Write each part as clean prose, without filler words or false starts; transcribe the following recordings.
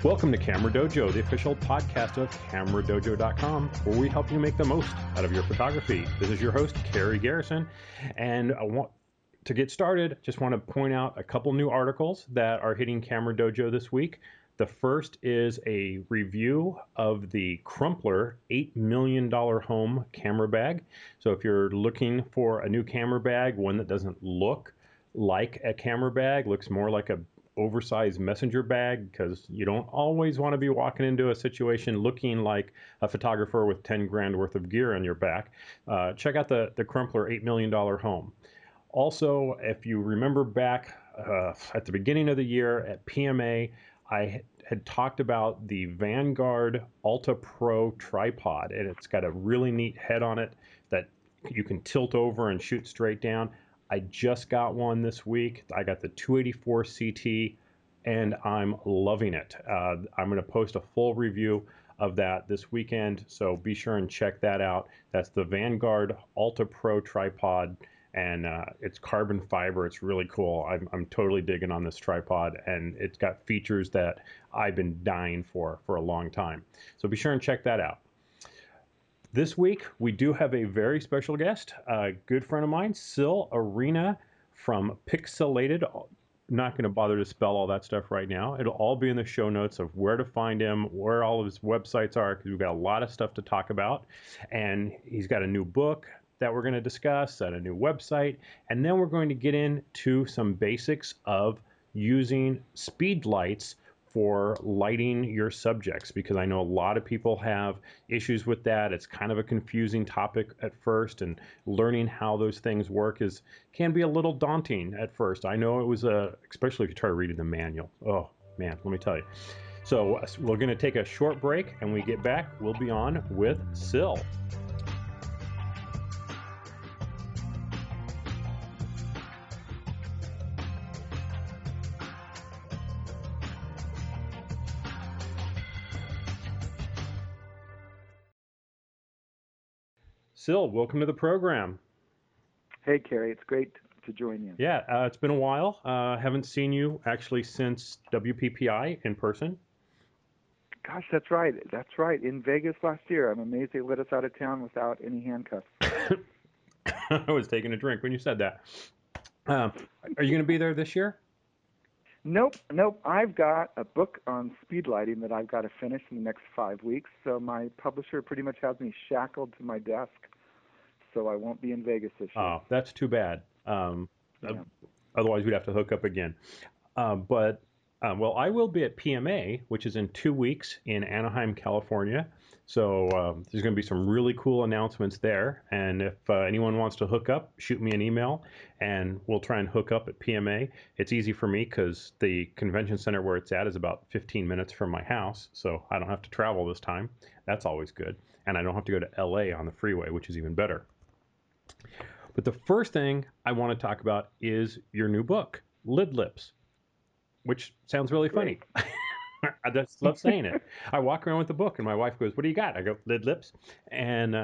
Welcome to Camera Dojo, the official podcast of CameraDojo.com, where we help you make the most out of your photography. This is your host, Carrie Garrison, and to get started, just want to point out a couple new articles that are hitting Camera Dojo this week. The first is a review of the Crumpler $8 million home camera bag. So if you're looking for a new camera bag, one that doesn't look like a camera bag, looks more like a oversized messenger bag, because you don't always want to be walking into a situation looking like a photographer with 10 grand worth of gear on your back. Check out the Crumpler $8 million home. Also, if you remember back at the beginning of the year at PMA, I had talked about the Vanguard Ultra Pro tripod, and it's got a really neat head on it that you can tilt over and shoot straight down. I just got one this week. I got the 284 CT, and I'm loving it. I'm going to post a full review of that this weekend, so be sure and check that out. That's the Vanguard Ultra Pro tripod, and it's carbon fiber. It's really cool. I'm totally digging on this tripod, and it's got features that I've been dying for a long time. So be sure and check that out. This week, we do have a very special guest, a good friend of mine, Sil Arena from Pixelated. Not going to bother to spell all that stuff right now. It'll all be in the show notes of where to find him, where all of his websites are, because we've got a lot of stuff to talk about. And he's got a new book that we're going to discuss, and a new website. And then we're going to get into some basics of using speed lights for lighting your subjects, because I know a lot of people have issues with that. It's kind of a confusing topic at first, and learning how those things work can be a little daunting at first. I know it was especially if you try reading the manual. Oh man, let me tell you. So we're going to take a short break, and when we get back, we'll be on with Sil. Sil, welcome to the program. Hey, Carrie. It's great to join you. Yeah, it's been a while. Haven't seen you actually since WPPI in person. Gosh, that's right. That's right. In Vegas last year. I'm amazed they let us out of town without any handcuffs. I was taking a drink when you said that. Are you going to be there this year? Nope. I've got a book on speed lighting that I've got to finish in the next 5 weeks. So my publisher pretty much has me shackled to my desk. So I won't be in Vegas this year. Oh, that's too bad. Otherwise, we'd have to hook up again. Well, I will be at PMA, which is in 2 weeks in Anaheim, California. So there's going to be some really cool announcements there. And if anyone wants to hook up, shoot me an email, and we'll try and hook up at PMA. It's easy for me because the convention center where it's at is about 15 minutes from my house. So I don't have to travel this time. That's always good. And I don't have to go to LA on the freeway, which is even better. But the first thing I want to talk about is your new book, Lid Lips, which sounds really funny. I just love saying it. I walk around with the book, and my wife goes, "What do you got?" I go, "Lid Lips." And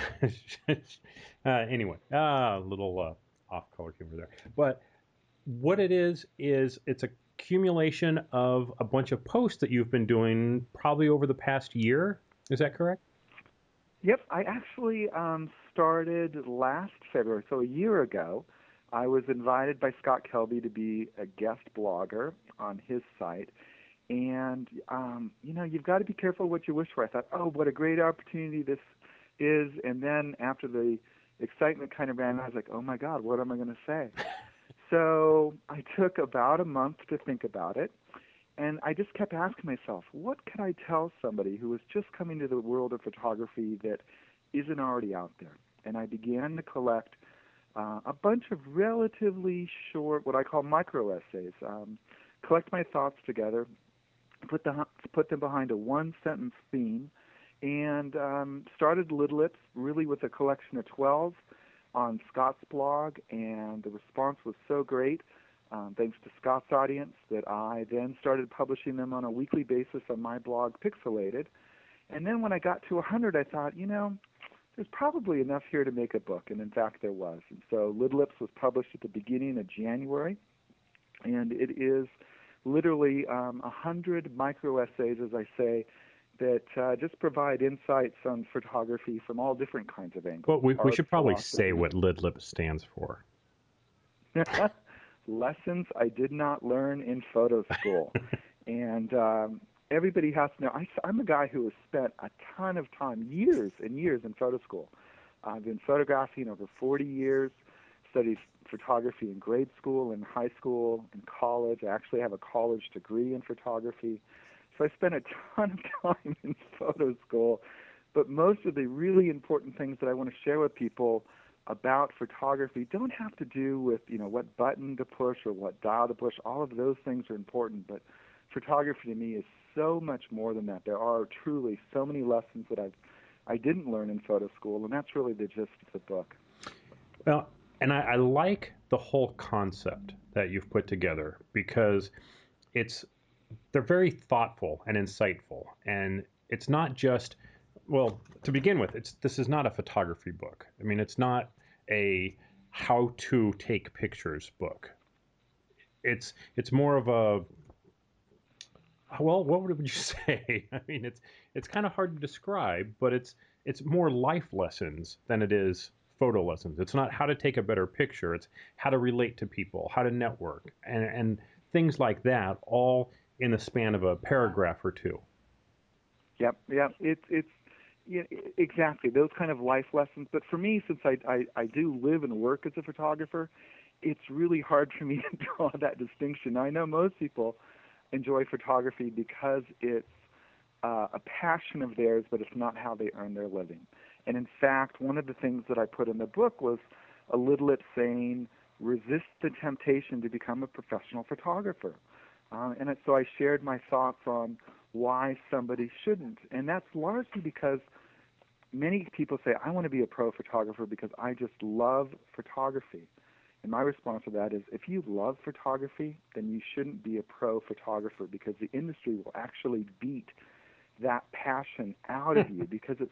anyway, a little off-color humor there. But what it is it's a accumulation of a bunch of posts that you've been doing probably over the past year. Is that correct? Yep. I actually started last February, so a year ago. I was invited by Scott Kelby to be a guest blogger on his site. And, you've got to be careful what you wish for. I thought, oh, what a great opportunity this is. And then after the excitement kind of ran, I was like, oh, my God, what am I going to say? So I took about a month to think about it. And I just kept asking myself, what can I tell somebody who is just coming to the world of photography that isn't already out there? And I began to collect a bunch of relatively short, what I call micro essays, collect my thoughts together, put them behind a one-sentence theme, and started Lid Lips really with a collection of 12 on Scott's blog, and the response was so great, thanks to Scott's audience, that I then started publishing them on a weekly basis on my blog, Pixelated. And then when I got to 100, I thought, there's probably enough here to make a book, and in fact there was. And so Lid Lips was published at the beginning of January, and it is literally 100 micro essays, as I say, that just provide insights on photography from all different kinds of angles. Well, we Art, should probably say philosophy. what LIDLIP stands for. Lessons I did not learn in photo school. And everybody has to know, I'm a guy who has spent a ton of time, years and years in photo school. I've been photographing over 40 years, studied photography in grade school, in high school, in college. I actually have a college degree in photography. So I spent a ton of time in photo school. But most of the really important things that I want to share with people about photography don't have to do with, what button to push or what dial to push. All of those things are important, but photography to me is so much more than that. There are truly so many lessons that I didn't learn in photo school, and that's really the gist of the book. Well, and I like the whole concept that you've put together because they're very thoughtful and insightful, and it's not just, well, to begin with, this is not a photography book. I mean, it's not a how to take pictures book. It's more of a, well, what would you say? I mean, it's kind of hard to describe, but it's more life lessons than it is photo lessons. It's not how to take a better picture. It's how to relate to people, how to network, and things like that, all in the span of a paragraph or two. Yep. It's exactly those kind of life lessons. But for me, since I do live and work as a photographer, it's really hard for me to draw that distinction. I know most people enjoy photography because it's a passion of theirs, but it's not how they earn their living. And in fact, one of the things that I put in the book was a LIDLIP saying, resist the temptation to become a professional photographer. So I shared my thoughts on why somebody shouldn't. And that's largely because many people say, I want to be a pro photographer because I just love photography. And my response to that is, if you love photography, then you shouldn't be a pro photographer because the industry will actually beat that passion out of you because it's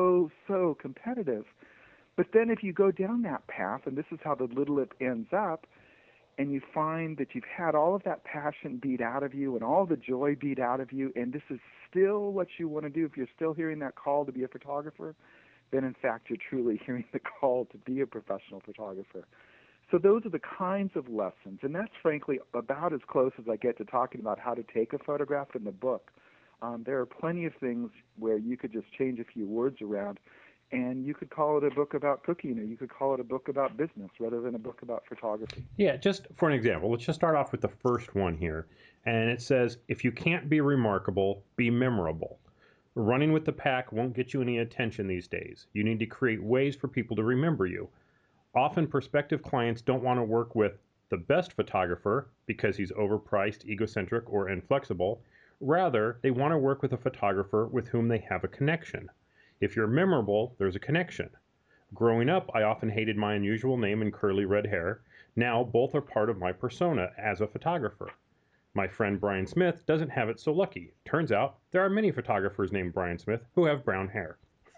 so competitive. But then if you go down that path, and this is how the LIDLIP ends up, and you find that you've had all of that passion beat out of you and all the joy beat out of you, and this is still what you want to do, if you're still hearing that call to be a photographer, then in fact you're truly hearing the call to be a professional photographer. So those are the kinds of lessons, and that's frankly about as close as I get to talking about how to take a photograph in the book. There are plenty of things where you could just change a few words around, and you could call it a book about cooking, or you could call it a book about business rather than a book about photography. Yeah, just for an example, let's just start off with the first one here. And it says, if you can't be remarkable, be memorable. Running with the pack won't get you any attention these days. You need to create ways for people to remember you. Often prospective clients don't want to work with the best photographer because he's overpriced, egocentric, or inflexible. Rather, they want to work with a photographer with whom they have a connection. If you're memorable, there's a connection. Growing up, I often hated my unusual name and curly red hair. Now, both are part of my persona as a photographer. My friend Brian Smith doesn't have it so lucky. Turns out, there are many photographers named Brian Smith who have brown hair.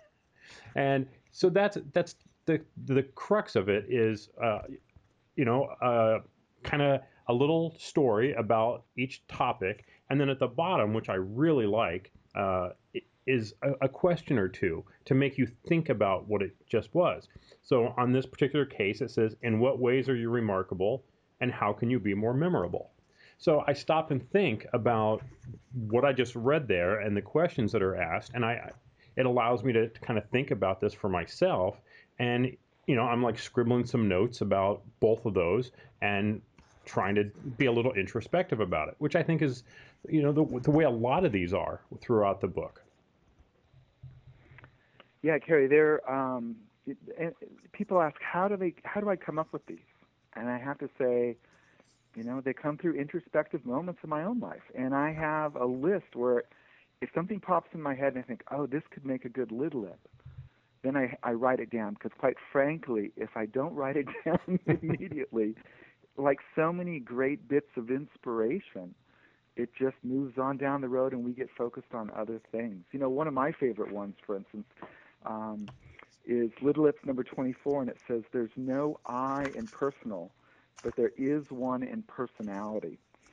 And so that's the crux of it is, kind of a little story about each topic. And then at the bottom, which I really like, is a question or two to make you think about what it just was. So on this particular case, it says, in what ways are you remarkable and how can you be more memorable? So I stop and think about what I just read there and the questions that are asked, and it allows me to kind of think about this for myself. And I'm like scribbling some notes about both of those and trying to be a little introspective about it, which I think is, the way a lot of these are throughout the book. Yeah, Carrie, people ask, how do I come up with these? And I have to say, they come through introspective moments in my own life. And I have a list where if something pops in my head and I think, oh, this could make a good LIDLIP, then I write it down. Because quite frankly, if I don't write it down immediately, like so many great bits of inspiration, it just moves on down the road and we get focused on other things. One of my favorite ones, for instance, is LIDLIP number 24, and it says, there's no I in personal, but there is one in personality.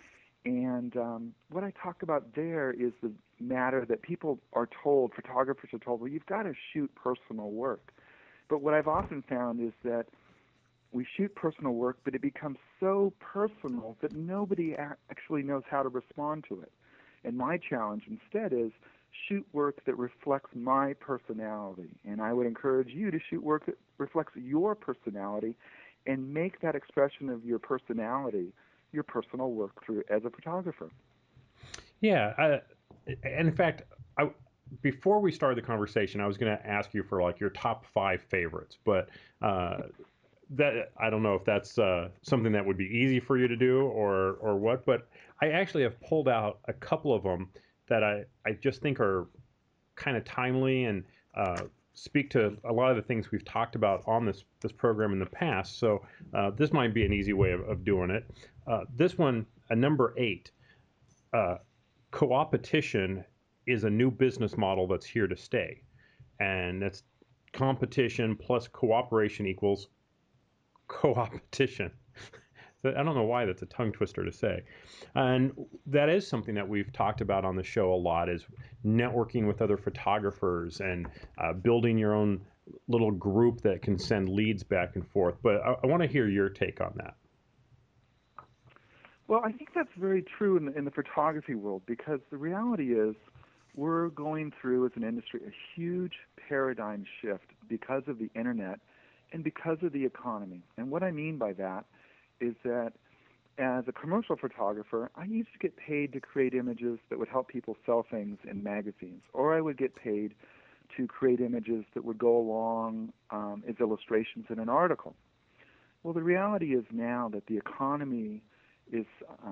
And what I talk about there is the matter that people are told, photographers are told, well, you've got to shoot personal work. But what I've often found is that we shoot personal work, but it becomes so personal that nobody actually knows how to respond to it. And my challenge instead is shoot work that reflects my personality. And I would encourage you to shoot work that reflects your personality and make that expression of your personality your personal work through as a photographer. Yeah, and in fact, before we started the conversation, I was going to ask you for like your top 5 favorites, but that I don't know if that's something that would be easy for you to do or what. But I actually have pulled out a couple of them that I just think are kind of timely and speak to a lot of the things we've talked about on this program in the past. So this might be an easy way of doing it. This one, number 8, uh, co-opetition is a new business model that's here to stay, and that's competition plus cooperation equals co-opetition. I don't know why that's a tongue twister to say. And that is something that we've talked about on the show a lot is networking with other photographers and building your own little group that can send leads back and forth. But I want to hear your take on that. Well, I think that's very true in the photography world because the reality is we're going through as an industry a huge paradigm shift because of the internet and because of the economy. And what I mean by that is that as a commercial photographer, I used to get paid to create images that would help people sell things in magazines, or I would get paid to create images that would go along as illustrations in an article. Well, the reality is now that the economy is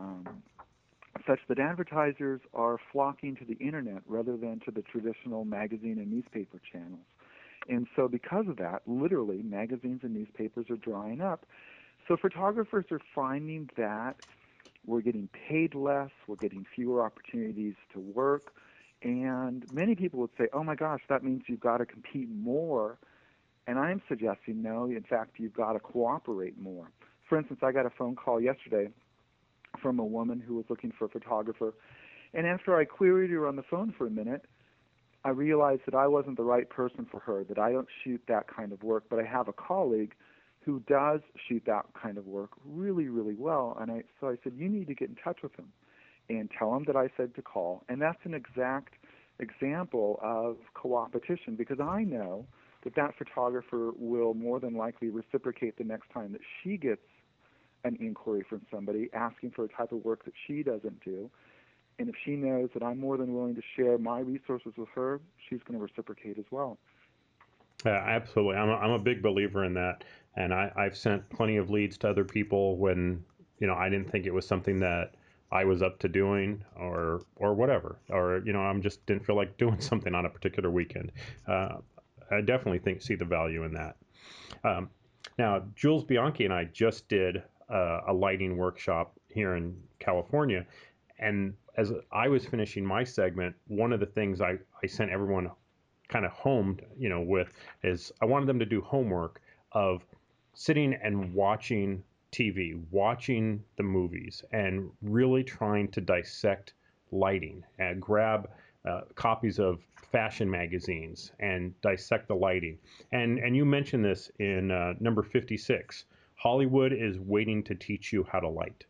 such that advertisers are flocking to the internet rather than to the traditional magazine and newspaper channels. And so because of that, literally, magazines and newspapers are drying up. So photographers are finding that we're getting paid less, we're getting fewer opportunities to work, and many people would say, oh my gosh, that means you've got to compete more. And I'm suggesting, no, in fact, you've got to cooperate more. For instance, I got a phone call yesterday from a woman who was looking for a photographer, and after I queried her on the phone for a minute, I realized that I wasn't the right person for her, that I don't shoot that kind of work, but I have a colleague who does shoot that kind of work really, really well. And so I said, you need to get in touch with him and tell him that I said to call. And that's an exact example of co-opetition because I know that that photographer will more than likely reciprocate the next time that she gets an inquiry from somebody asking for a type of work that she doesn't do. And if she knows that I'm more than willing to share my resources with her, she's going to reciprocate as well. Absolutely. I'm a big believer in that. And I've sent plenty of leads to other people when, I didn't think it was something that I was up to doing or whatever, or, I'm just didn't feel like doing something on a particular weekend. I definitely see the value in that. Now, Jules Bianchi and I just did a lighting workshop here in California. And as I was finishing my segment, one of the things I sent everyone kind of home, with is I wanted them to do homework of sitting and watching TV, watching the movies, and really trying to dissect lighting and grab copies of fashion magazines and dissect the lighting. And you mentioned this in number 56. Hollywood is waiting to teach you how to light.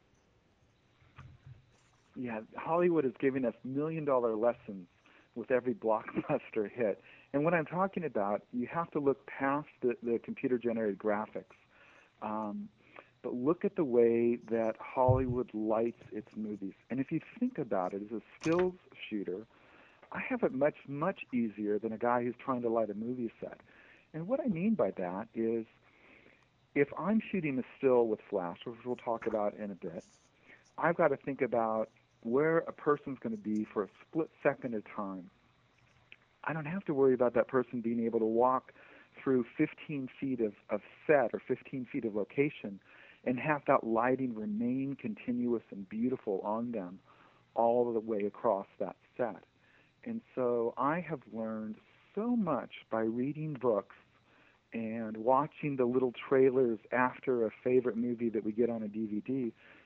Yeah, Hollywood is giving us $1 million lessons with every blockbuster hit. And what I'm talking about, you have to look past the computer-generated graphics. But look at the way that Hollywood lights its movies. And if you think about it, as a stills shooter, I have it much, much easier than a guy who's trying to light a movie set. And what I mean by that is if I'm shooting a still with flash, which we'll talk about in a bit, I've got to think about where a person's going to be for a split second of time. I don't have to worry about that person being able to walk through 15 feet of set or 15 feet of location and have that lighting remain continuous and beautiful on them all the way across that set. And so I have learned so much by reading books and watching the little trailers after a favorite movie that we get on a DVD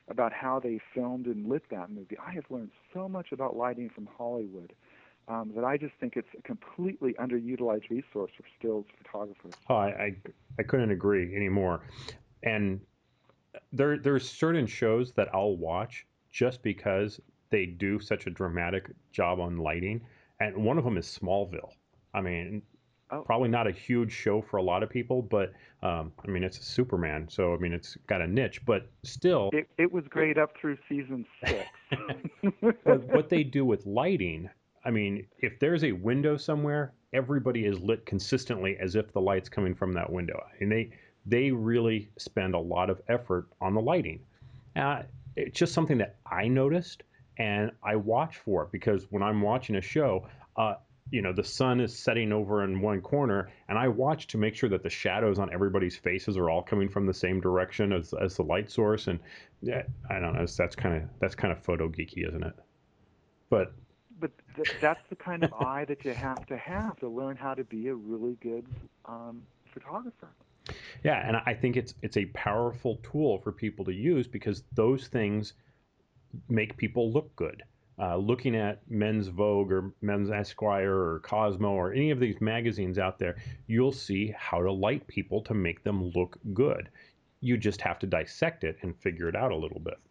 about how they filmed and lit that movie. I have learned so much about lighting from Hollywood that I just think it's a completely underutilized resource for stills photographers. Oh, I couldn't agree anymore. And there's certain shows that I'll watch just because they do such a dramatic job on lighting, and one of them is Smallville. I mean, Oh, probably not a huge show for a lot of people, but I mean, it's a Superman, so I mean, it's got a niche, but still. it was great up through season 6. But what they do with lighting, I mean, if there's a window somewhere, everybody is lit consistently as if the light's coming from that window. And they really spend a lot of effort on the lighting. It's just something that I noticed and I watch for, because when I'm watching a show, the sun is setting over in one corner, and I watch to make sure that the shadows on everybody's faces are all coming from the same direction as the light source. And yeah, I don't know, that's kind of photo geeky, isn't it? But But that's the kind of eye that you have to learn how to be a really good photographer. yeah, and I think it's a powerful tool for people to use, because those things make people look good. Looking at Men's Vogue or Men's Esquire or Cosmo or any of these magazines out there, you'll see how to light people to make them look good. You just have to dissect it and figure it out a little bit.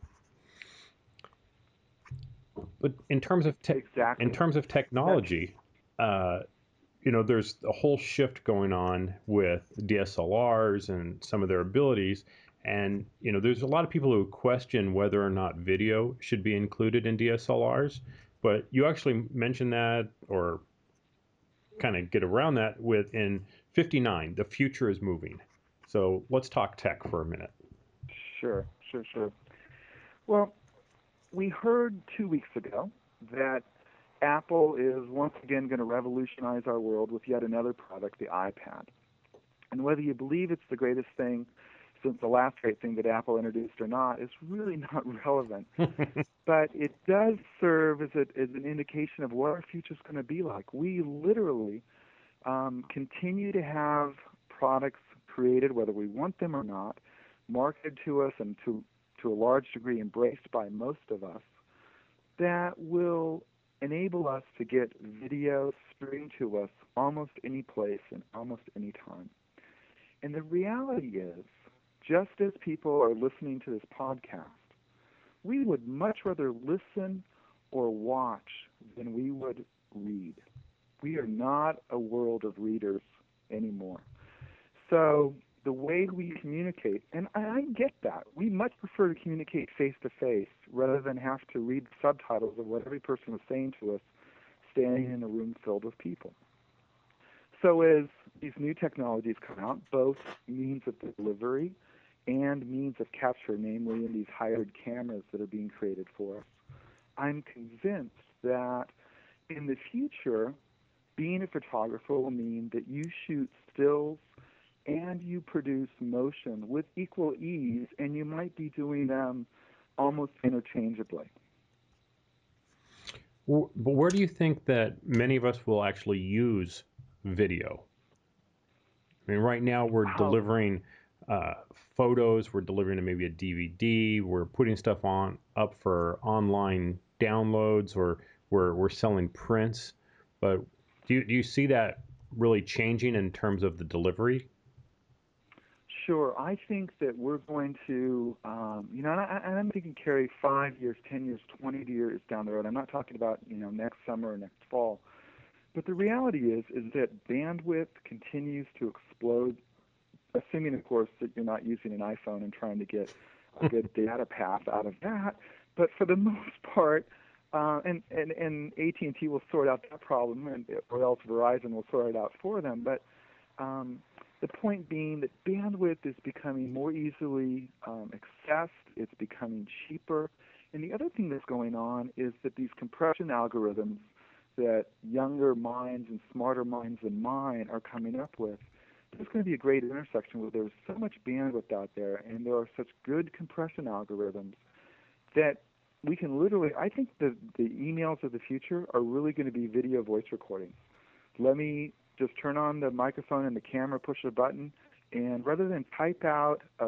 But in terms of Exactly. That's technology, uh, there's a whole shift going on with DSLRs and some of their abilities. And, there's a lot of people who question whether or not video should be included in DSLRs. But you actually mentioned that, or kind of get around that, with in 59, the future is moving. So let's talk tech for a minute. sure, sure, sure. Well, we heard 2 weeks ago that Apple is once again going to revolutionize our world with yet another product, the iPad. And whether you believe it's the greatest thing since the last great thing that Apple introduced or not is really not relevant. But it does serve as an indication of what our future is going to be like. We literally continue to have products created, whether we want them or not, marketed to us and to a large degree embraced by most of us, that will enable us to get video streamed to us almost any place and almost any time. And the reality is, just as people are listening to this podcast, we would much rather listen or watch than we would read. We are not a world of readers anymore. So the way we communicate, and I get that, we much prefer to communicate face-to-face rather than have to read subtitles of what every person is saying to us standing in a room filled with people. So as these new technologies come out, both means of delivery and means of capture, namely in these hybrid cameras that are being created for us, I'm convinced that in the future, being a photographer will mean that you shoot stills and you produce motion with equal ease, and you might be doing them almost interchangeably. But where do you think that many of us will actually use video? I mean, right now we're Wow. delivering uh, photos, we're delivering maybe a DVD, we're putting stuff up for online downloads, or we're selling prints. But do you see that really changing in terms of the delivery? Sure. I think that we're going to, and I'm thinking carry 5 years, 10 years, 20 years down the road. I'm not talking about, next summer or next fall. But the reality is that bandwidth continues to explode, assuming, of course, that you're not using an iPhone and trying to get a good data path out of that. But for the most part, and AT&T will sort out that problem, or else Verizon will sort it out for them. But the point being that bandwidth is becoming more easily accessed. It's becoming cheaper. And the other thing that's going on is that these compression algorithms that younger minds and smarter minds than mine are coming up with, there's going to be a great intersection where there's so much bandwidth out there and there are such good compression algorithms that we can literally, I think the emails of the future are really going to be video voice recordings. Let me just turn on the microphone and the camera, push a button, and rather than type out a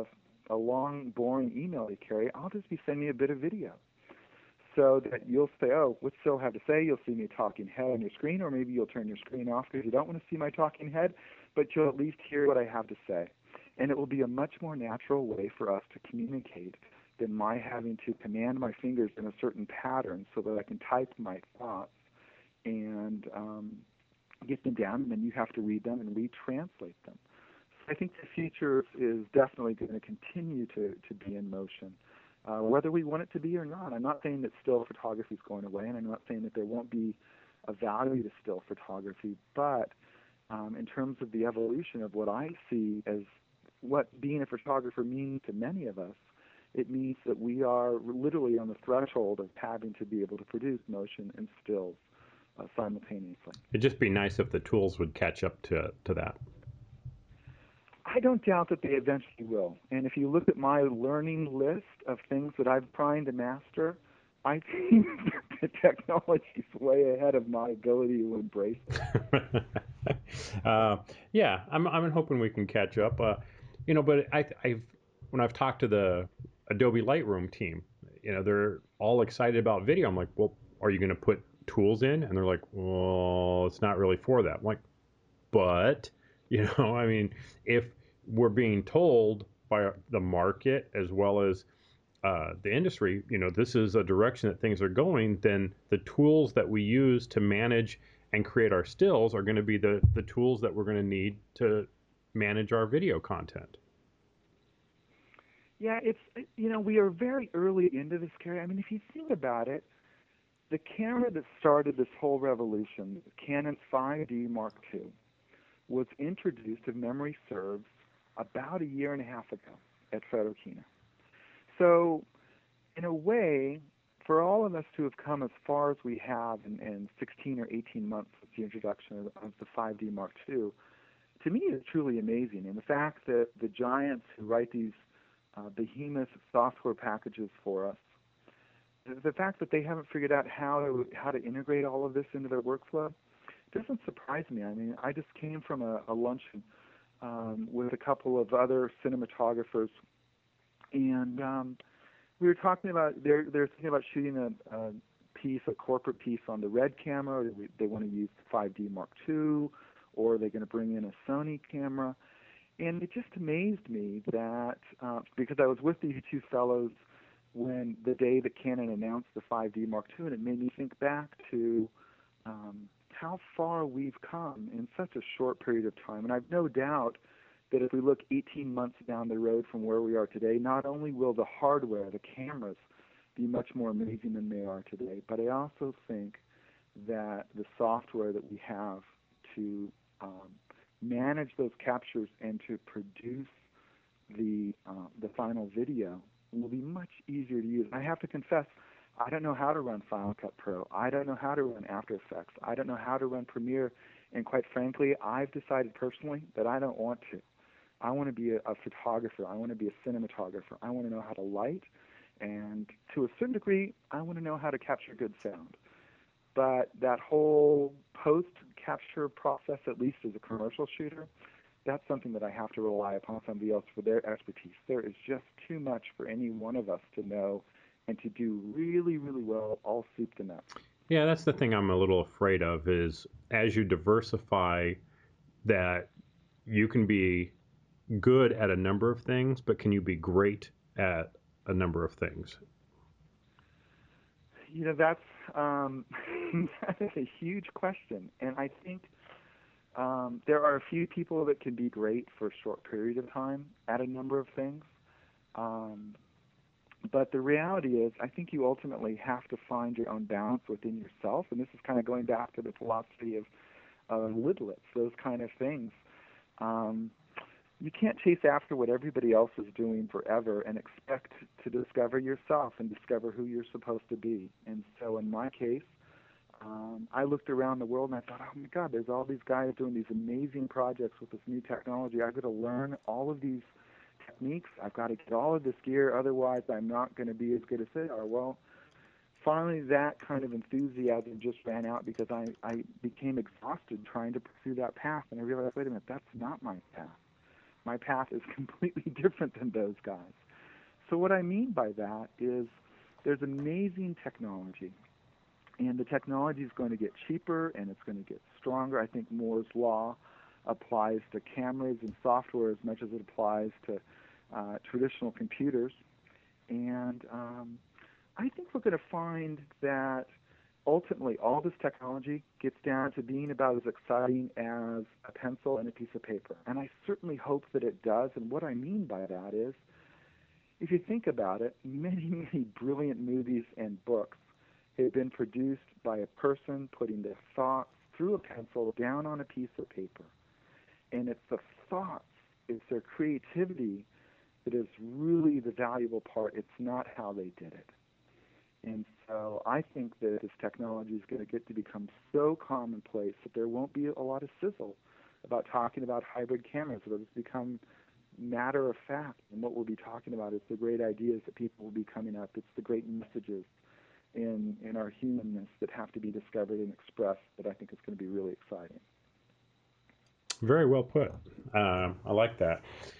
a long, boring email to carry, I'll just be sending you a bit of video so that you'll say, oh, what's Phil have to say? You'll see me talking head on your screen, or maybe you'll turn your screen off because you don't want to see my talking head, but you'll at least hear what I have to say. And it will be a much more natural way for us to communicate than my having to command my fingers in a certain pattern so that I can type my thoughts and get them down, and then you have to read them and retranslate them. So I think the future is definitely going to continue to be in motion, whether we want it to be or not. I'm not saying that still photography is going away, and I'm not saying that there won't be a value to still photography, but in terms of the evolution of what I see as what being a photographer means to many of us, it means that we are literally on the threshold of having to be able to produce motion and stills simultaneously. It'd just be nice if the tools would catch up to that. I don't doubt that they eventually will. And if you look at my learning list of things that I'm trying to master, I think the technology is way ahead of my ability to embrace it. Yeah, I'm hoping we can catch up. But when I've talked to the Adobe Lightroom team, they're all excited about video. I'm like, well, are you going to put tools in? And they're like, well, it's not really for that. I'm like, but I mean, if we're being told by the market as well as the industry, this is a direction that things are going, then the tools that we use to manage and create our stills are going to be the tools that we're going to need to manage our video content. Yeah, we are very early into this, Carrie. I mean, if you think about it, the camera that started this whole revolution, the Canon 5D Mark II, was introduced, if memory serves, about a year and a half ago at Photokina. So, in a way, for all of us to have come as far as we have in 16 or 18 months with the introduction of the 5D Mark II, to me is truly amazing. And the fact that the giants who write these behemoth software packages for us, the fact that they haven't figured out how to integrate all of this into their workflow doesn't surprise me. I mean, I just came from a luncheon with a couple of other cinematographers, and we were talking about they're thinking about shooting a corporate piece on the Red camera, or they want to use the 5D Mark II, or they're going to bring in a Sony camera. And it just amazed me that, because I was with these two fellows when the day that Canon announced the 5D Mark II, and it made me think back to how far we've come in such a short period of time. And I've no doubt that if we look 18 months down the road from where we are today, not only will the hardware, the cameras, be much more amazing than they are today, but I also think that the software that we have to manage those captures and to produce the final video will be much easier to use. I have to confess, I don't know how to run Final Cut Pro. I don't know how to run After Effects. I don't know how to run Premiere. And quite frankly, I've decided personally that I don't want to. I want to be a photographer. I want to be a cinematographer. I want to know how to light. And to a certain degree, I want to know how to capture good sound. But that whole post-capture process, at least as a commercial shooter, that's something that I have to rely upon somebody else for their expertise. There is just too much for any one of us to know and to do really, really well, all soup to nuts. Yeah, that's the thing I'm a little afraid of is as you diversify that you can be good at a number of things, but can you be great at a number of things? That's that is a huge question. And I think there are a few people that can be great for a short period of time at a number of things. But the reality is, I think you ultimately have to find your own balance within yourself. And this is kind of going back to the philosophy of lidlets, those kind of things. You can't chase after what everybody else is doing forever and expect to discover yourself and discover who you're supposed to be. And so in my case, I looked around the world and I thought, oh my God, there's all these guys doing these amazing projects with this new technology. I've got to learn all of these techniques. I've got to get all of this gear, otherwise I'm not going to be as good as they are. Well, finally that kind of enthusiasm just ran out because I became exhausted trying to pursue that path, and I realized, wait a minute, that's not my path. My path is completely different than those guys. So what I mean by that is there's amazing technology, and the technology is going to get cheaper and it's going to get stronger. I think Moore's law applies to cameras and software as much as it applies to traditional computers. And I think we're going to find that ultimately all this technology gets down to being about as exciting as a pencil and a piece of paper. And I certainly hope that it does. And what I mean by that is, if you think about it, many, many brilliant movies and books have been produced by a person putting their thoughts through a pencil down on a piece of paper. And it's the thoughts, it's their creativity that is really the valuable part. It's not how they did it. And so I think that this technology is going to get to become so commonplace that there won't be a lot of sizzle about talking about hybrid cameras. It'll just become matter of fact. And what we'll be talking about is the great ideas that people will be coming up. It's the great messages in our humanness that have to be discovered and expressed that I think is going to be really exciting. Very well put. I like that.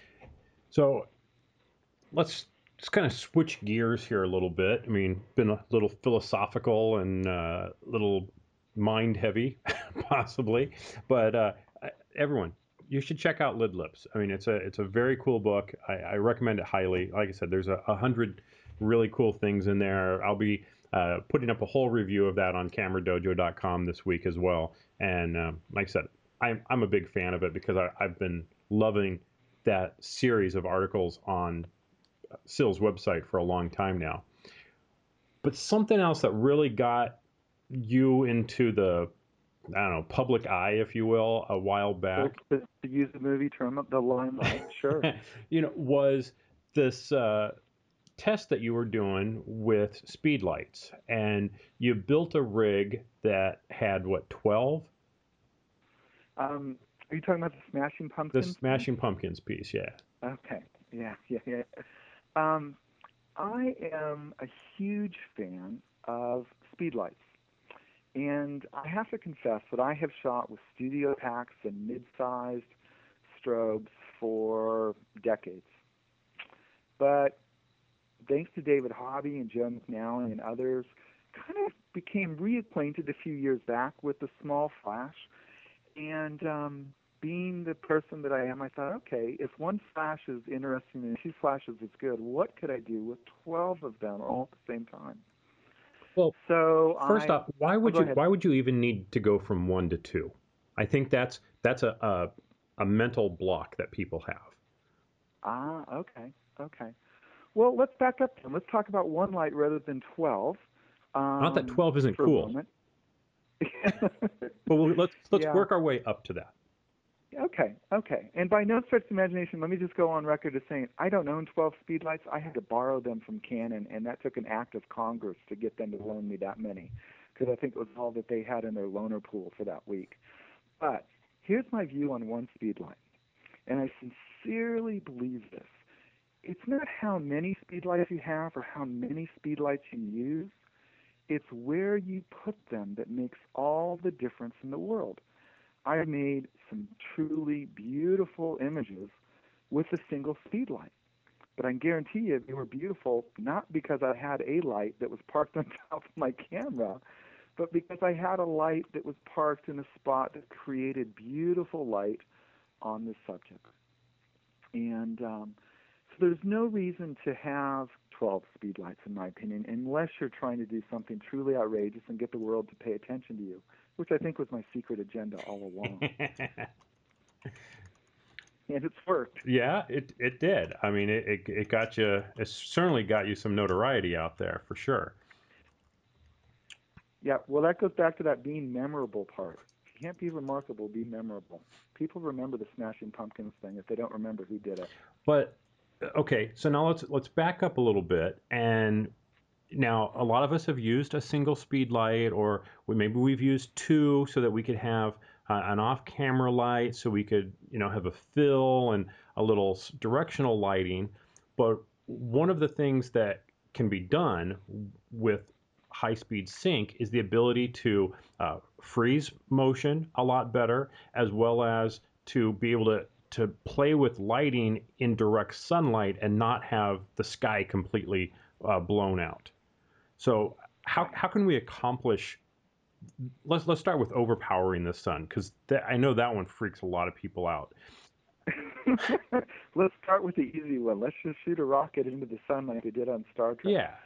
So let's just kind of switch gears here a little bit. I mean, been a little philosophical and a little mind heavy, possibly. But everyone, you should check out Lid Lips. I mean, it's a very cool book. I recommend it highly. Like I said, there's 100 really cool things in there. I'll be putting up a whole review of that on CameraDojo.com this week as well. And like I said, I'm a big fan of it because I've been loving that series of articles on Sil's website for a long time now. But something else that really got you into the, I don't know, public eye, if you will, a while back. To use the movie term, the limelight, sure. Was this test that you were doing with speed lights, and you built a rig that had what, 12? Are you talking about the Smashing Pumpkins? The Smashing Pumpkins piece, yeah. Okay, yeah. I am a huge fan of speedlights. And I have to confess that I have shot with studio packs and mid-sized strobes for decades. But thanks to David Hobby and Joe McNally and others, kind of became reacquainted a few years back with the small flash. And being the person that I am, I thought, okay, if one flash is interesting and two flashes is good, what could I do with 12 of them all at the same time? Well, so first off, why would you even need to go from 1 to 2? I think that's a mental block that people have. Okay. Well, let's back up then. Let's talk about one light rather than 12. Not that 12 isn't cool. But let's work our way up to that. Okay. And by no stretch of imagination, let me just go on record as saying I don't own 12 speedlights. I had to borrow them from Canon, and that took an act of Congress to get them to loan me that many, because I think it was all that they had in their loaner pool for that week. But here's my view on one speedlight, and I sincerely believe this. It's not how many speedlights you have or how many speedlights you use. It's where you put them that makes all the difference in the world. I made some truly beautiful images with a single speed light. But I can guarantee you they were beautiful not because I had a light that was parked on top of my camera, but because I had a light that was parked in a spot that created beautiful light on the subject. And so there's no reason to have 12 speed lights, in my opinion, unless you're trying to do something truly outrageous and get the world to pay attention to you, which I think was my secret agenda all along. And it's worked. Yeah, it did. I mean, it got you, it certainly got you some notoriety out there, for sure. Yeah, well, that goes back to that being memorable part. If you can't be remarkable, be memorable. People remember the Smashing Pumpkins thing if they don't remember who did it. But, okay, so now let's back up a little bit. And now, a lot of us have used a single speed light, or maybe we've used two so that we could have an off-camera light, so we could, have a fill and a little directional lighting. But one of the things that can be done with high-speed sync is the ability to freeze motion a lot better, as well as to be able to play with lighting in direct sunlight and not have the sky completely blown out. So how can we accomplish? Let's start with overpowering the sun, because I know that one freaks a lot of people out. Let's start with the easy one. Let's just shoot a rocket into the sun like they did on Star Trek. Yeah.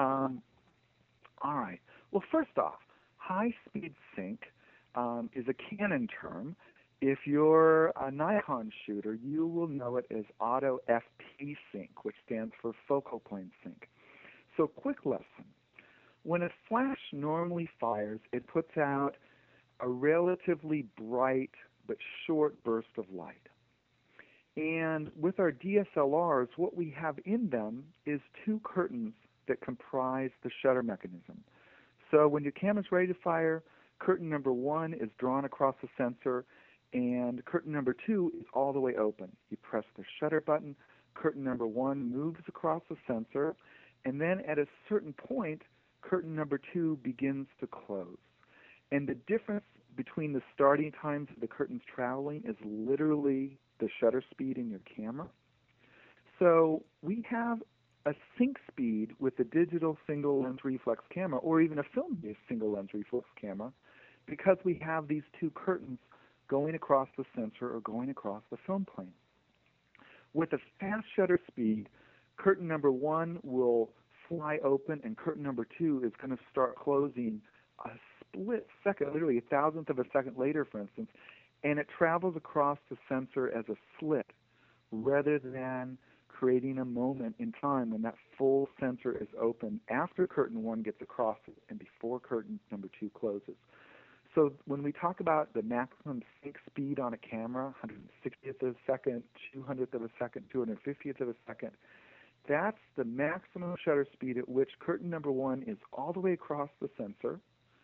All right. Well, first off, high-speed sync is a Canon term. If you're a Nikon shooter, you will know it as auto FP sync, which stands for focal plane sync. So, quick lesson. When a flash normally fires, it puts out a relatively bright but short burst of light. And with our DSLRs, what we have in them is two curtains that comprise the shutter mechanism. So when your camera's ready to fire, curtain number 1 is drawn across the sensor, and curtain number 2 is all the way open. You press the shutter button, curtain number 1 moves across the sensor, and then at a certain point, curtain number 2 begins to close. And the difference between the starting times of the curtains traveling is literally the shutter speed in your camera. So we have a sync speed with a digital single lens reflex camera, or even a film-based single lens reflex camera, because we have these two curtains going across the sensor or going across the film plane. With a fast shutter speed, curtain number 1 will fly open, and curtain number 2 is going to start closing a split second, literally a thousandth of a second later, for instance, and it travels across the sensor as a slit rather than creating a moment in time when that full sensor is open after curtain 1 gets across it and before curtain number 2 closes. So when we talk about the maximum sync speed on a camera, 160th of a second, 200th of a second, 250th of a second, that's the maximum shutter speed at which curtain number 1 is all the way across the sensor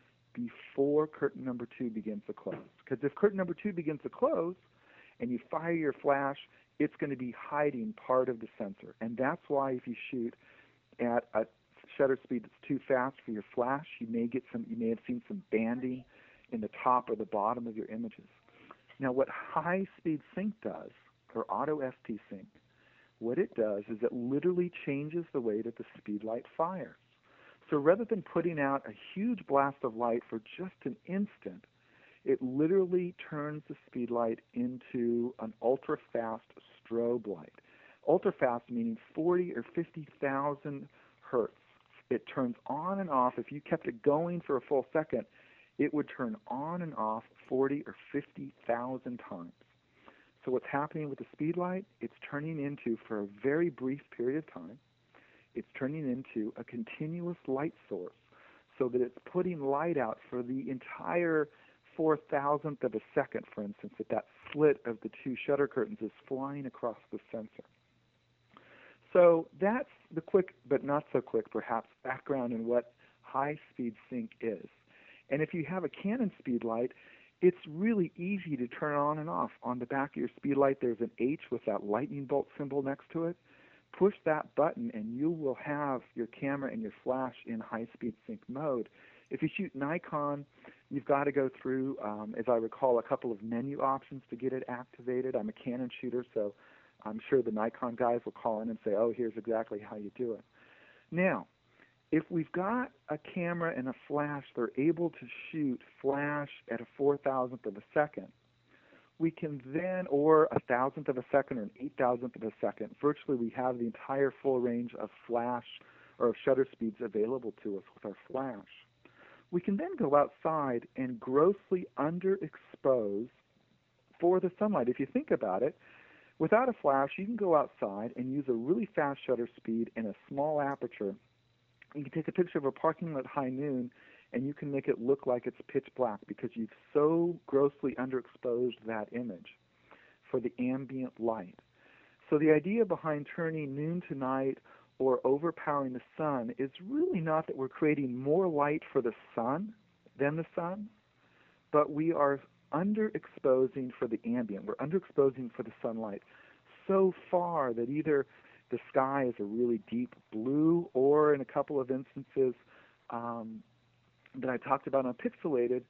before curtain number 2 begins to close. Because if curtain number 2 begins to close and you fire your flash, it's going to be hiding part of the sensor. And that's why if you shoot at a shutter speed that's too fast for your flash, you may have seen some banding in the top or the bottom of your images. Now what high-speed sync does, or auto FP sync, what it does is it literally changes the way that the speed light fires. So rather than putting out a huge blast of light for just an instant, it literally turns the speed light into an ultra-fast strobe light. Ultra-fast meaning 40 or 50,000 hertz. It turns on and off. If you kept it going for a full second, it would turn on and off 40 or 50,000 times. So what's happening with the speed light? It's turning into, for a very brief period of time, it's turning into a continuous light source so that it's putting light out for the entire 4,000th of a second, for instance, that slit of the two shutter curtains is flying across the sensor. So that's the quick, but not so quick, perhaps, background in what high-speed sync is. And if you have a Canon speed light, it's really easy to turn on and off. On the back of your speed light, there's an H with that lightning bolt symbol next to it. Push that button, and you will have your camera and your flash in high-speed sync mode. If you shoot Nikon, you've got to go through, as I recall, a couple of menu options to get it activated. I'm a Canon shooter, so I'm sure the Nikon guys will call in and say, oh, here's exactly how you do it. Now, if we've got a camera and a flash, they're able to shoot flash at a 4,000th of a second, we can then, or a 1,000th of a second or an 8,000th of a second, virtually we have the entire full range of flash or of shutter speeds available to us with our flash. We can then go outside and grossly underexpose for the sunlight. If you think about it, without a flash, you can go outside and use a really fast shutter speed and a small aperture. You can take a picture of a parking lot at high noon, and you can make it look like it's pitch black because you've so grossly underexposed that image for the ambient light. So the idea behind turning noon to night or overpowering the sun is really not that we're creating more light for the sun than the sun, but we are underexposing for the ambient. We're underexposing for the sunlight so far that either the sky is a really deep blue, or in a couple of instances that I talked about on Pixelated,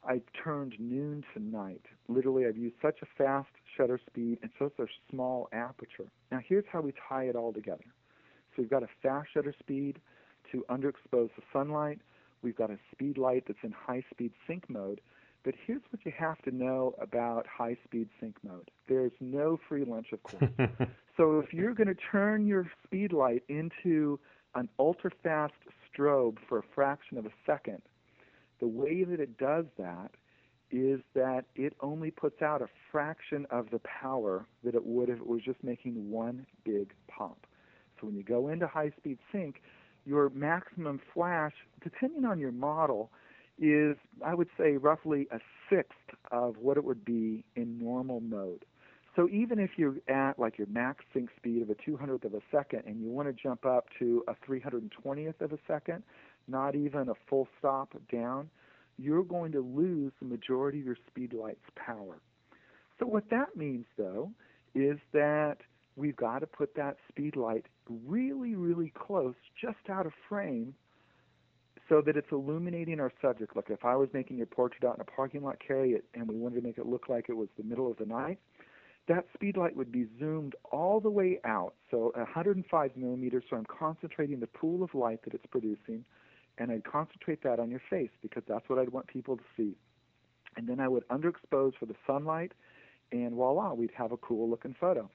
I turned noon to night. Literally, I've used such a fast shutter speed and such a small aperture. Now, here's how we tie it all together. So we've got a fast shutter speed to underexpose the sunlight. We've got a speed light that's in high-speed sync mode. But here's what you have to know about high-speed sync mode. There's no free lunch, of course. So if you're going to turn your speed light into an ultra-fast strobe for a fraction of a second, the way that it does that is that it only puts out a fraction of the power that it would if it was just making one big pop. So when you go into high-speed sync, your maximum flash, depending on your model, is, I would say, roughly a sixth of what it would be in normal mode. So even if you're at like your max sync speed of a 200th of a second and you want to jump up to a 320th of a second, not even a full stop down, you're going to lose the majority of your speed light's power. So what that means, though, is that we've got to put that speed light really, really close, just out of frame, so that it's illuminating our subject. Like if I was making a portrait out in a parking lot, Carrie, and we wanted to make it look like it was the middle of the night, that speed light would be zoomed all the way out, so 105 millimeters, so I'm concentrating the pool of light that it's producing, and I'd concentrate that on your face because that's what I'd want people to see. And then I would underexpose for the sunlight, and voila, we'd have a cool-looking photo.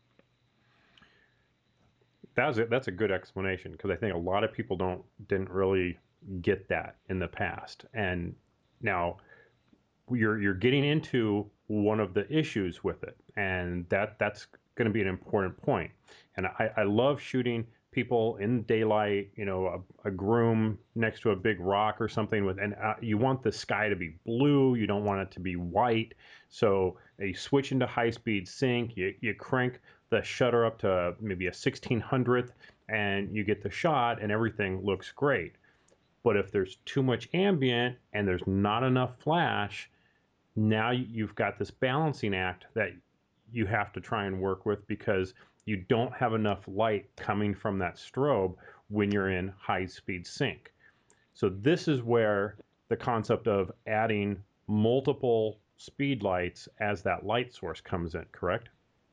That's a good explanation, because I think a lot of people didn't really get that in the past. And now you're getting into one of the issues with it, and that's going to be an important point. And I love shooting people in daylight, a groom next to a big rock or something and you want the sky to be blue, you don't want it to be white. So you switch into high speed sync, you crank the shutter up to maybe a 1600th, and you get the shot and everything looks great. But if there's too much ambient and there's not enough flash, now you've got this balancing act that you have to try and work with, because you don't have enough light coming from that strobe when you're in high speed sync. So this is where the concept of adding multiple speed lights as that light source comes in, correct?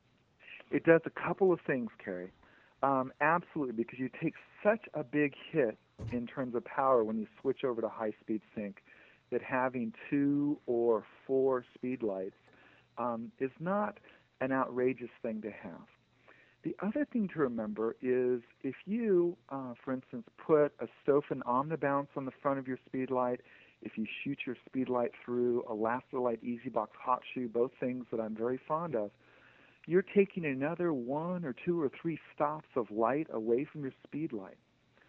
It does a couple of things, Carrie. Absolutely, because you take such a big hit in terms of power when you switch over to high-speed sync that having 2 or 4 speed lights is not an outrageous thing to have. The other thing to remember is if you, for instance, put a Stofan Omnibounce on the front of your speed light, if you shoot your speed light through a Lasterlight EasyBox Hot Shoe, both things that I'm very fond of, you're taking another 1 or 2 or 3 stops of light away from your speed light.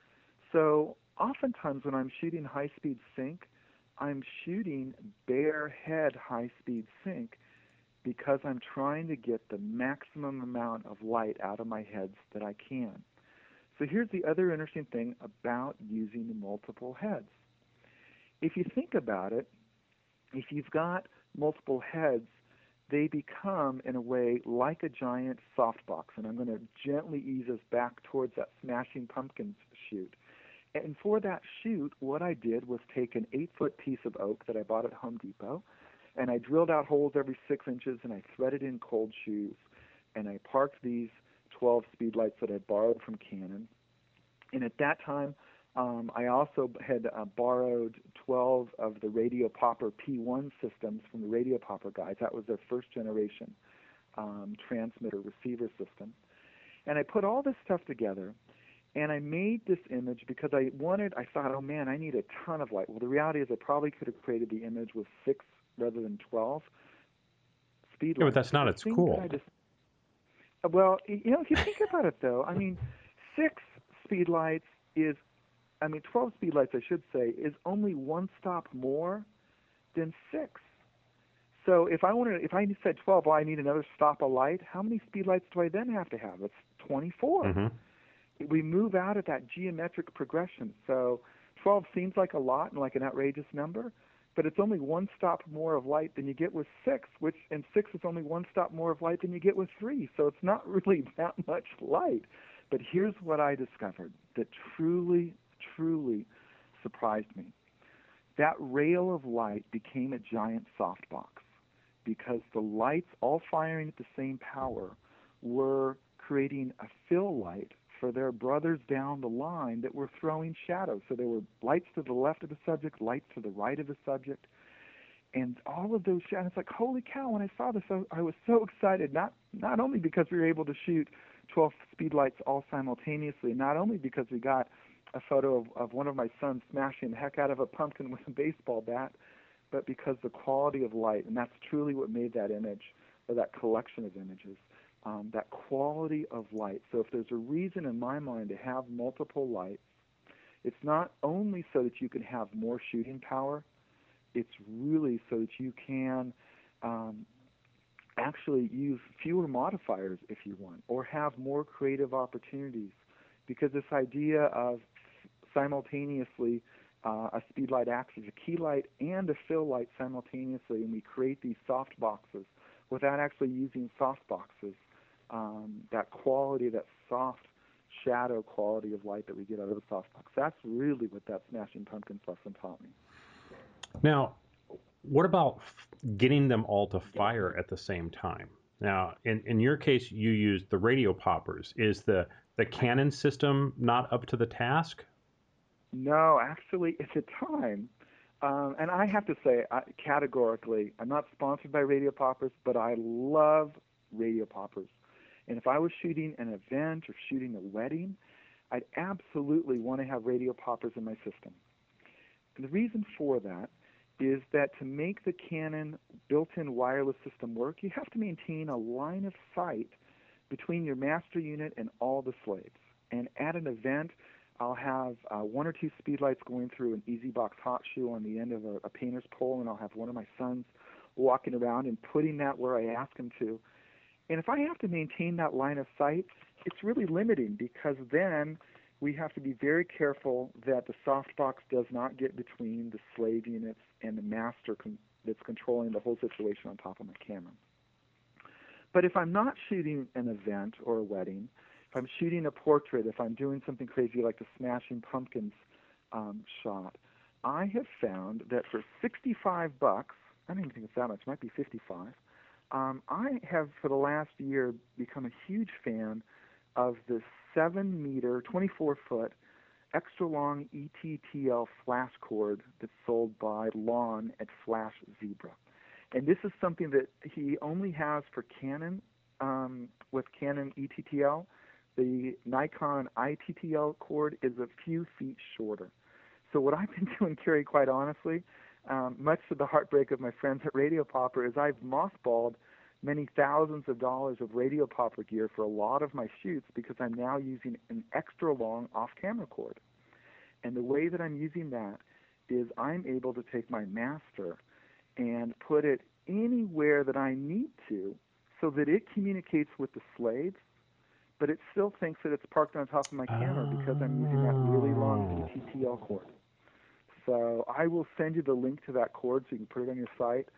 So oftentimes when I'm shooting high-speed sync, I'm shooting bare head high-speed sync because I'm trying to get the maximum amount of light out of my heads that I can. So here's the other interesting thing about using the multiple heads. If you think about it, if you've got multiple heads, they become, in a way, like a giant softbox. And I'm going to gently ease us back towards that Smashing Pumpkins shoot. And for that shoot, what I did was take an 8-foot piece of oak that I bought at Home Depot, and I drilled out holes every 6 inches, and I threaded in cold shoes, and I parked these 12 speed lights that I borrowed from Canon. And at that time, I also had borrowed 12 of the Radio Popper P1 systems from the Radio Popper guys. That was their first generation transmitter receiver system. And I put all this stuff together, and I made this image because I thought, oh man, I need a ton of light. Well, the reality is I probably could have created the image with 6 rather than 12 speed lights. Yeah, but that's not its cool. Well, if you think about it though, 6 speed lights is 12 speed lights, I should say, is only 1 stop more than 6. So if I said 12, well, I need another stop of light, how many speed lights do I then have to have? It's 24. Mm-hmm. We move out of that geometric progression. So 12 seems like a lot and like an outrageous number, but it's only 1 stop more of light than you get with 6, and 6 is only 1 stop more of light than you get with 3. So it's not really that much light. But here's what I discovered that truly surprised me. that rail of light became a giant softbox because the lights all firing at the same power were creating a fill light for their brothers down the line that were throwing shadows. So there were lights to the left of the subject, lights to the right of the subject, and all of those shadows. Like, holy cow, when I saw this, I was so excited, not only because we were able to shoot 12 speed lights all simultaneously, not only because we got a photo of one of my sons smashing the heck out of a pumpkin with a baseball bat, but because the quality of light, and that's truly what made that image, or that collection of images, that quality of light. So if there's a reason in my mind to have multiple lights, it's not only so that you can have more shooting power, it's really so that you can actually use fewer modifiers if you want, or have more creative opportunities. Because this idea of simultaneously a speed light acts as a key light and a fill light simultaneously, and we create these soft boxes without actually using soft boxes. That quality, that soft shadow quality of light that we get out of the softbox. That's really what that Smashing Pumpkins lesson taught me. Now, what about getting them all to fire at the same time? Now, in your case, you used the radio poppers. Is the Canon system not up to the task? No, actually, at the time, and I have to say, categorically, I'm not sponsored by radio poppers, but I love radio poppers. And if I was shooting an event or shooting a wedding, I'd absolutely want to have radio poppers in my system. And the reason for that is that to make the Canon built-in wireless system work, you have to maintain a line of sight between your master unit and all the slaves. And at an event, I'll have one or two speed lights going through an EasyBox hot shoe on the end of a painter's pole, and I'll have one of my sons walking around and putting that where I ask him to. And if I have to maintain that line of sight, it's really limiting, because then we have to be very careful that the softbox does not get between the slave units and the master that's controlling the whole situation on top of my camera. But if I'm not shooting an event or a wedding, if I'm shooting a portrait, if I'm doing something crazy like the Smashing Pumpkins shot, I have found that for $65, I don't even think it's that much, it might be $55, I have, for the last year, become a huge fan of the 7-meter, 24-foot, extra-long ETTL flash cord that's sold by Lon at Flash Zebra. And this is something that he only has for Canon, with Canon ETTL. The Nikon ITTL cord is a few feet shorter. So what I've been doing, Carrie, quite honestly, much to the heartbreak of my friends at Radio Popper, is I've mothballed many thousands of dollars of Radio Popper gear for a lot of my shoots, because I'm now using an extra long off-camera cord. And the way that I'm using that is I'm able to take my master and put it anywhere that I need to, so that it communicates with the slaves, but it still thinks that it's parked on top of my camera because I'm using that really long ETTL cord. So I will send you the link to that cord so you can put it on your site.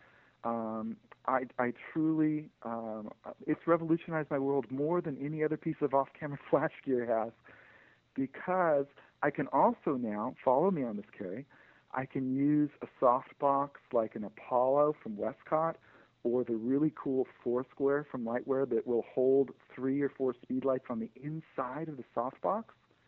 I truly, it's revolutionized my world more than any other piece of off-camera flash gear has, because I can also now, follow me on this, Carrie, I can use a softbox like an Apollo from Westcott, or the really cool Foursquare from Lightwear that will hold 3 or 4 speed lights on the inside of the softbox.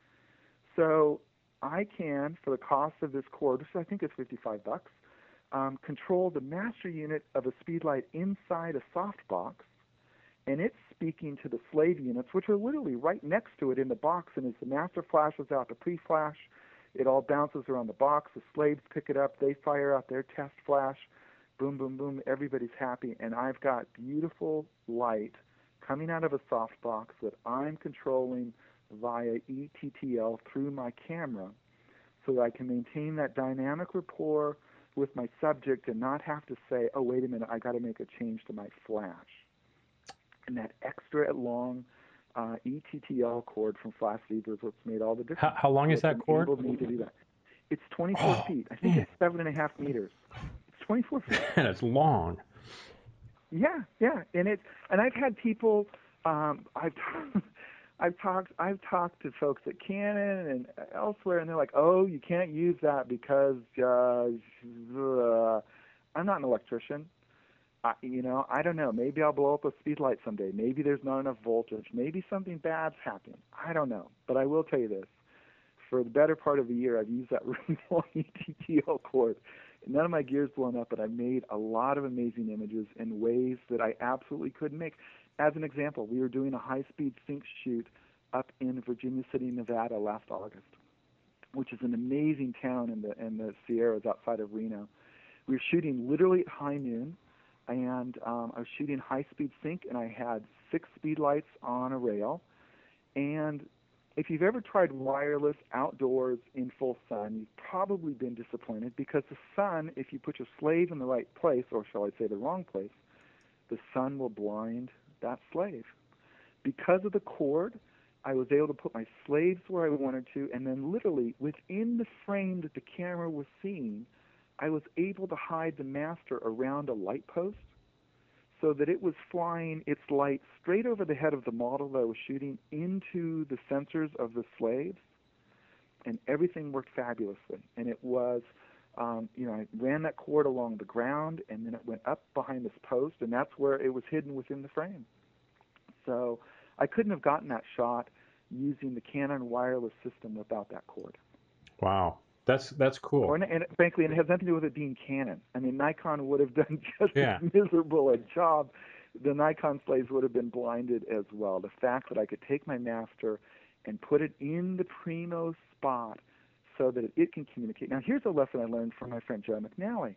So I can, for the cost of this cord, which I think is $55, control the master unit of a speed light inside a softbox, and it's speaking to the slave units, which are literally right next to it in the box. And as the master flashes out the pre-flash, it all bounces around the box. The slaves pick it up. They fire out their test flash. Boom, boom, boom. Everybody's happy. And I've got beautiful light coming out of a softbox that I'm controlling via ETTL through my camera, so that I can maintain that dynamic rapport with my subject and not have to say, oh, wait a minute, I got to make a change to my flash. And that extra long ETTL cord from Flash Zebra is what's made all the difference. How long is that cord? Me to do that. It's 24 feet. I think it's 7.5 meters. It's 24 feet. Man, it's long. Yeah, and I've had people. I've I've talked to folks at Canon and elsewhere, and they're like, "Oh, you can't use that because I'm not an electrician. I don't know. Maybe I'll blow up a speed light someday. Maybe there's not enough voltage. Maybe something bad's happening. I don't know. But I will tell you this: for the better part of a year, I've used that really long ETTL cord. None of my gear's blown up, but I made a lot of amazing images in ways that I absolutely couldn't make. As an example, we were doing a high-speed sync shoot up in Virginia City, Nevada last August, which is an amazing town in the Sierras outside of Reno. We were shooting literally at high noon, and I was shooting high-speed sync, and I had 6 speed lights on a rail. And if you've ever tried wireless outdoors in full sun, you've probably been disappointed because the sun, if you put your slave in the right place, or shall I say the wrong place, the sun will blind that slave. Because of the cord, I was able to put my slaves where I wanted to, and then literally within the frame that the camera was seeing, I was able to hide the master around a light post so that it was flying its light straight over the head of the model that I was shooting into the sensors of the slaves, and everything worked fabulously. And it was, I ran that cord along the ground, and then it went up behind this post, and that's where it was hidden within the frame. So I couldn't have gotten that shot using the Canon wireless system without that cord. Wow. That's cool. And frankly, it has nothing to do with it being Canon. I mean, Nikon would have done just as miserable a job. The Nikon slaves would have been blinded as well. The fact that I could take my master and put it in the primo spot so that it can communicate. Now, here's a lesson I learned from my friend Joe McNally.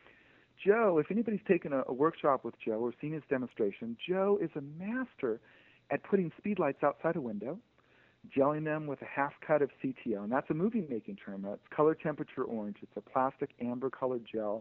Joe, if anybody's taken a workshop with Joe or seen his demonstration, Joe is a master at putting speed lights outside a window, gelling them with a half cut of CTO, and that's a movie-making term. It's color temperature orange. It's a plastic amber-colored gel.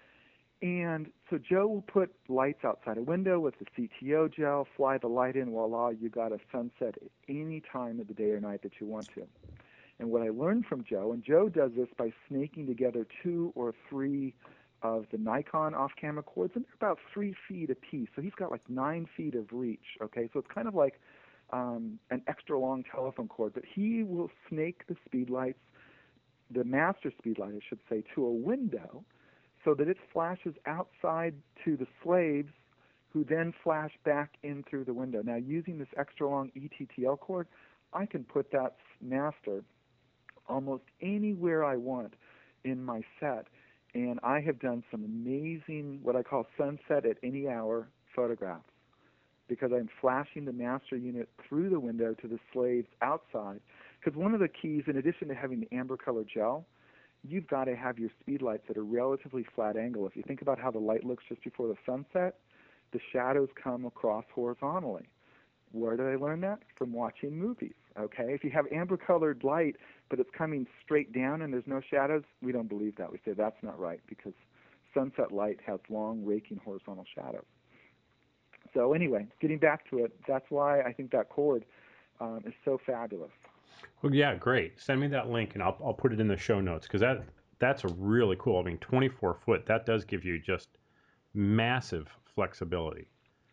And so Joe will put lights outside a window with the CTO gel, fly the light in, voila, you got a sunset at any time of the day or night that you want to. And what I learned from Joe, and Joe does this by snaking together 2 or 3 of the Nikon off-camera cords, and they're about 3 feet apiece. So he's got like 9 feet of reach, okay? So it's kind of like an extra long telephone cord, but he will snake the speed lights, the master speed light, I should say, to a window so that it flashes outside to the slaves who then flash back in through the window. Now, using this extra long ETTL cord, I can put that master almost anywhere I want in my set, and I have done some amazing, what I call sunset at any hour photographs, because I'm flashing the master unit through the window to the slaves outside. Because one of the keys, in addition to having the amber color gel, you've got to have your speed lights at a relatively flat angle. If you think about how the light looks just before the sunset, the shadows come across horizontally. Where did I learn that? From watching movies, okay? If you have amber-colored light, but it's coming straight down and there's no shadows, we don't believe that. We say that's not right because sunset light has long, raking horizontal shadows. So anyway, getting back to it, that's why I think that cord is so fabulous. Well, yeah, great. Send me that link, and I'll put it in the show notes because that's a really cool. I mean, 24 foot, that does give you just massive flexibility.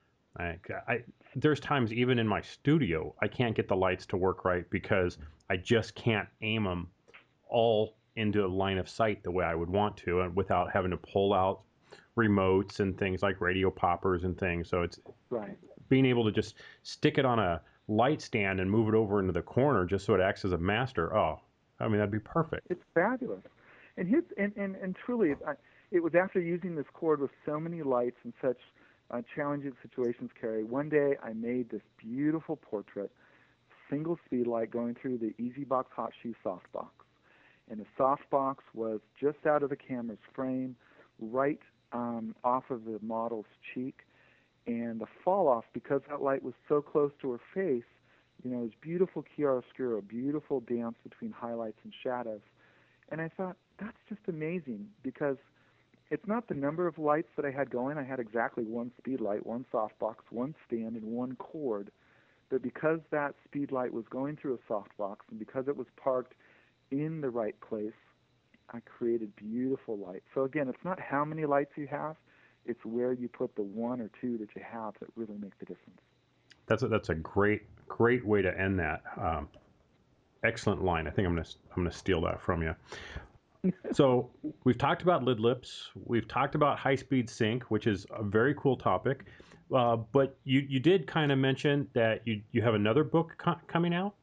There's times even in my studio I can't get the lights to work right because I just can't aim them all into a line of sight the way I would want to, and without having to pull out remotes and things like radio poppers and things. So it's right. Being able to just stick it on a light stand and move it over into the corner just so it acts as a master. Oh, I mean, that'd be perfect. It's fabulous. And here's, and truly, it was after using this cord with so many lights and such challenging situations, Carrie. One day I made this beautiful portrait, single speed light going through the EasyBox Hot Shoe softbox. And the softbox was just out of the camera's frame, right off of the model's cheek. And the fall off, because that light was so close to her face, it was beautiful chiaroscuro, beautiful dance between highlights and shadows. And I thought, that's just amazing, because it's not the number of lights that I had going. I had exactly 1 speed light, 1 softbox, 1 stand, and 1 cord. But because that speed light was going through a softbox, and because it was parked in the right place, I created beautiful light. So again, it's not how many lights you have, it's where you put the 1 or 2 that you have that really make the difference. That's a great way to end that. Excellent line. I think I'm gonna steal that from you. So we've talked about lid lips. We've talked about high speed sync, which is a very cool topic. But you did kind of mention that you have another book coming out.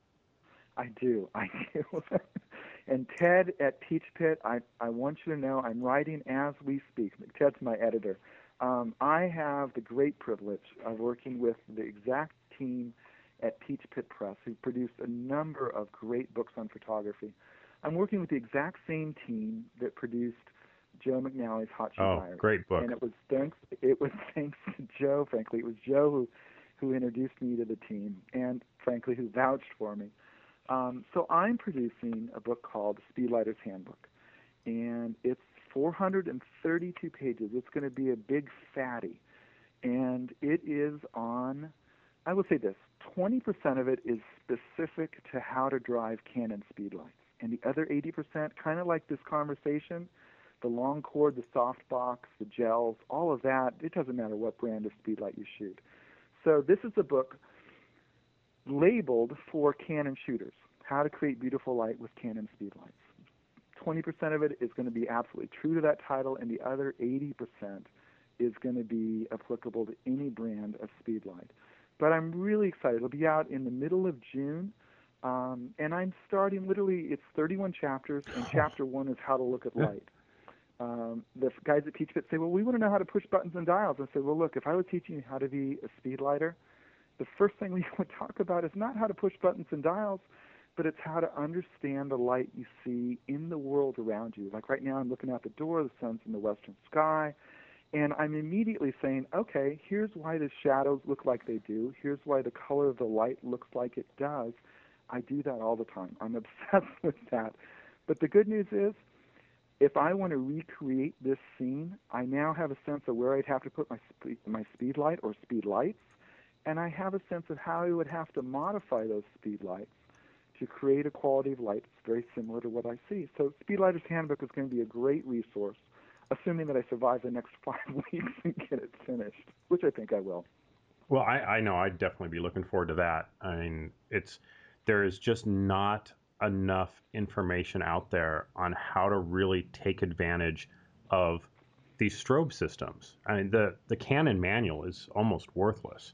I do. I do. And Ted at Peach Pit, I want you to know I'm writing as we speak. Ted's my editor. I have the great privilege of working with the exact team at Peach Pit Press, who produced a number of great books on photography. I'm working with the exact same team that produced Joe McNally's Hot Shoe Oh, Diary, great book. and it was thanks to Joe. Frankly, it was Joe who introduced me to the team, and frankly, who vouched for me. So I'm producing a book called Speedlighter's Handbook, and it's 432 pages. It's going to be a big fatty, and it is on, I will say this, 20% of it is specific to how to drive Canon speedlights, and the other 80%, kind of like this conversation, the long cord, the softbox, the gels, all of that, it doesn't matter what brand of speedlight you shoot. So this is a book labeled for Canon shooters, how to create beautiful light with Canon speedlights. 20% of it is going to be absolutely true to that title, and the other 80% is going to be applicable to any brand of speedlight. But I'm really excited. It'll be out in the middle of June, and I'm starting literally, it's 31 chapters, and chapter 1 is how to look at light. The guys at Peach Pit say, well, we want to know how to push buttons and dials. I say, well, look, if I was teaching you how to be a speedlighter, the first thing we would talk about is not how to push buttons and dials, but it's how to understand the light you see in the world around you. Like right now, I'm looking out the door, the sun's in the western sky, and I'm immediately saying, okay, here's why the shadows look like they do. Here's why the color of the light looks like it does. I do that all the time. I'm obsessed with that. But the good news is, if I want to recreate this scene, I now have a sense of where I'd have to put my speed light or speed lights, and I have a sense of how I would have to modify those speed lights to create a quality of light that's very similar to what I see. So Speedlighter's Handbook is going to be a great resource, assuming that I survive the next 5 weeks and get it finished, which I think I will. Well, I know I'd definitely be looking forward to that. I mean, there is just not enough information out there on how to really take advantage of these strobe systems. I mean, the Canon manual is almost worthless.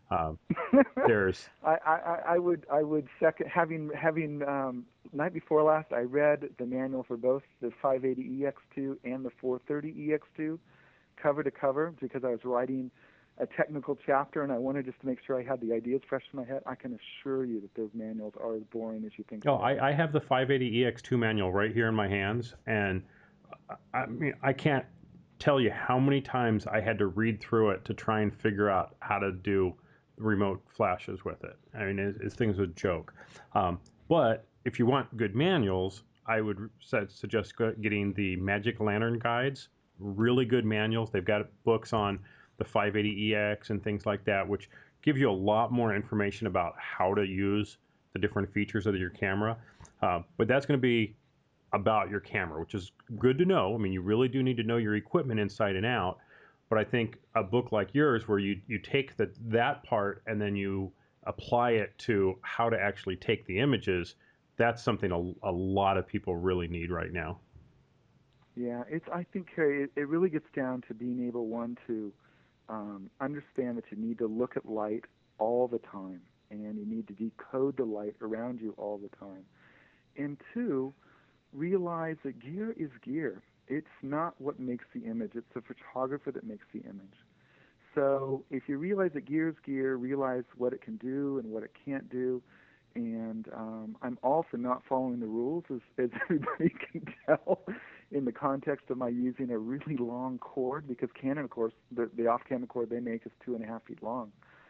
There's I would second having night before last I read the manual for both the 580 EX2 and the 430 EX2 cover to cover because I was writing a technical chapter and I wanted just to make sure I had the ideas fresh in my head. I can assure you that those manuals are as boring as you think. Oh, I have the 580 EX2 manual right here in my hands, and I mean I can't tell you how many times I had to read through it to try and figure out how to do remote flashes with it. I mean, it's things a joke. But if you want good manuals, I would suggest getting the Magic Lantern guides. Really good manuals. They've got books on the 580EX and things like that, which give you a lot more information about how to use the different features of your camera. But that's going to be about your camera, which is good to know. I mean, you really do need to know your equipment inside and out. But I think a book like yours, where you take that part and then you apply it to how to actually take the images, that's something a lot of people really need right now. Yeah, I think, Carrie, it really gets down to being able, one, to understand that you need to look at light all the time, and you need to decode the light around you all the time. And two, realize that gear is gear. It's not what makes the image. It's the photographer that makes the image. So if you realize that gear is gear, realize what it can do and what it can't do. And I'm also not following the rules, as everybody can tell, in the context of my using a really long cord, because Canon, of course, the off-camera cord they make is 2.5 feet long.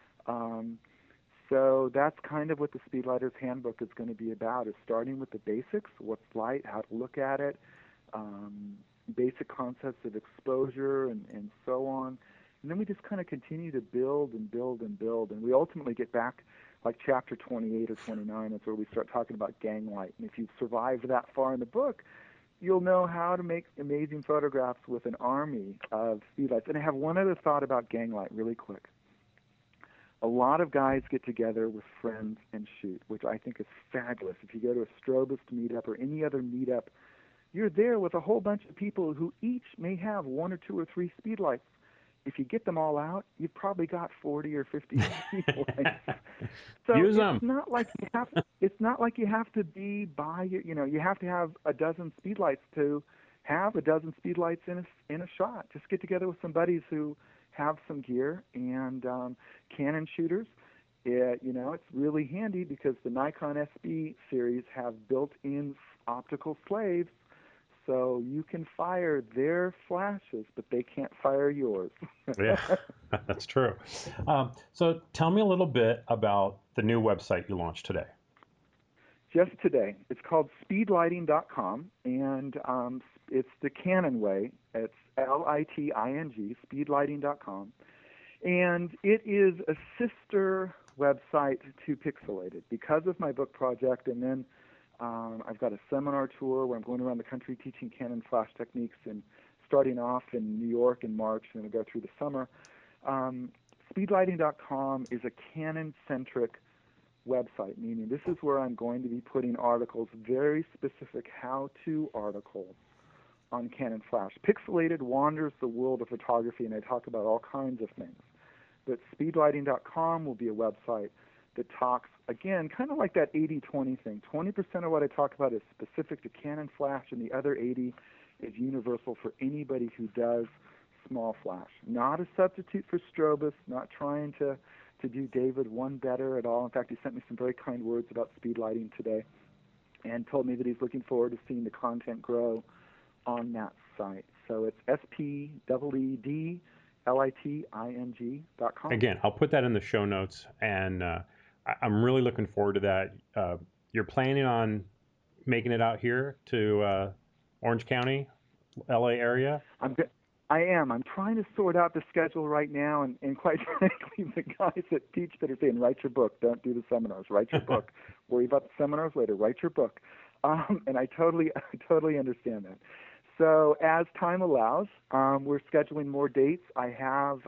So that's kind of what the Speedlighter's Handbook is going to be about, is starting with the basics, what's light, how to look at it, basic concepts of exposure and so on. And then we just kind of continue to build and build and build. And we ultimately get back, like chapter 28 or 29, that's where we start talking about gang light. And if you've survived that far in the book, you'll know how to make amazing photographs with an army of speedlights. And I have one other thought about gang light really quick. A lot of guys get together with friends and shoot, which I think is fabulous. If you go to a Strobist meetup or any other meetup, you're there with a whole bunch of people who each may have one or two or three speed lights. If you get them all out, you've probably got 40 or 50 speed lights. So Use it's them. not like you have. It's not like you have to be by. You have to have a dozen speed lights to have a dozen speed lights in a shot. Just get together with some buddies who have some gear and Canon shooters. It's really handy because the Nikon SB series have built-in optical slaves, so you can fire their flashes, but they can't fire yours. Yeah, that's true. So tell me a little bit about the new website you launched today. Just today. It's called speedlighting.com, and it's the Canon way. It's Liting, speedlighting.com. And it is a sister website to Pixelated because of my book project. And then I've got a seminar tour where I'm going around the country teaching Canon flash techniques and starting off in New York in March and then go through the summer. Speedlighting.com is a Canon-centric website, meaning this is where I'm going to be putting articles, very specific how-to articles on Canon flash. Pixelated wanders the world of photography, and I talk about all kinds of things. But speedlighting.com will be a website that talks, again, kind of like that 80-20 thing. 20% of what I talk about is specific to Canon flash, and the other 80 is universal for anybody who does small flash. Not a substitute for Strobist, not trying to do David one better at all. In fact, he sent me some very kind words about speed lighting today and told me that he's looking forward to seeing the content grow on that site. So it's speedlighting.com. Again, I'll put that in the show notes, and I'm really looking forward to that. You're planning on making it out here to Orange County, LA area? I am. I'm trying to sort out the schedule right now, and quite frankly, the guys at Teach that are saying, write your book, don't do the seminars, write your book, worry about the seminars later, write your book. And I totally understand that. So as time allows, we're scheduling more dates. I have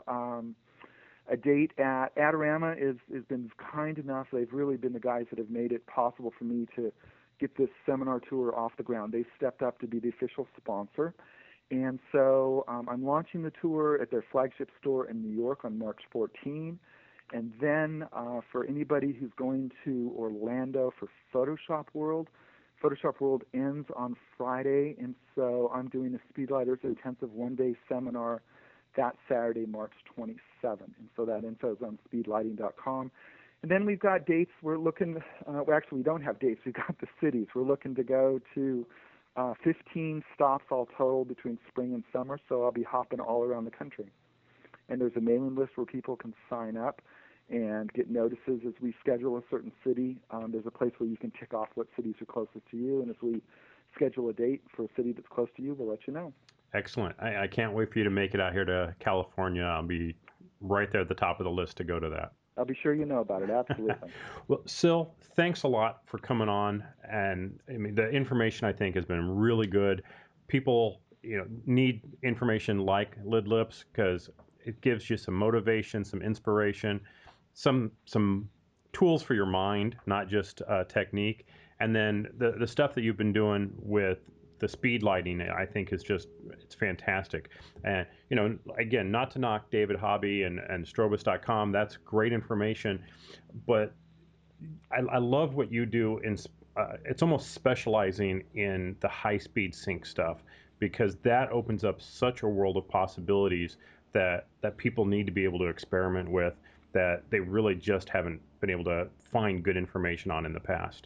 a date at Adorama has been kind enough. They've really been the guys that have made it possible for me to get this seminar tour off the ground. They stepped up to be the official sponsor. And so I'm launching the tour at their flagship store in New York on March 14. And then for anybody who's going to Orlando for Photoshop World ends on Friday. And so I'm doing a Speedlighters Intensive one-day seminar that Saturday, March 27. And so that info is on speedlighting.com. And then we've got dates. We're looking, we don't have dates. We've got the cities. We're looking to go to 15 stops all total between spring and summer, so I'll be hopping all around the country. And there's a mailing list where people can sign up and get notices as we schedule a certain city. There's a place where you can tick off what cities are closest to you, and if we schedule a date for a city that's close to you, we'll let you know. Excellent. I can't wait for you to make it out here to California. I'll be right there at the top of the list to go to that. I'll be sure you know about it. Absolutely. Well, Sil, thanks a lot for coming on. And I mean, the information I think has been really good. People, need information like Lid Lips because it gives you some motivation, some inspiration, some tools for your mind, not just technique. And then the stuff that you've been doing with the speed lighting, I think it's fantastic. And, again, not to knock David Hobby and Strobist.com, that's great information, but I love what you do it's almost specializing in the high speed sync stuff, because that opens up such a world of possibilities that people need to be able to experiment with that they really just haven't been able to find good information on in the past.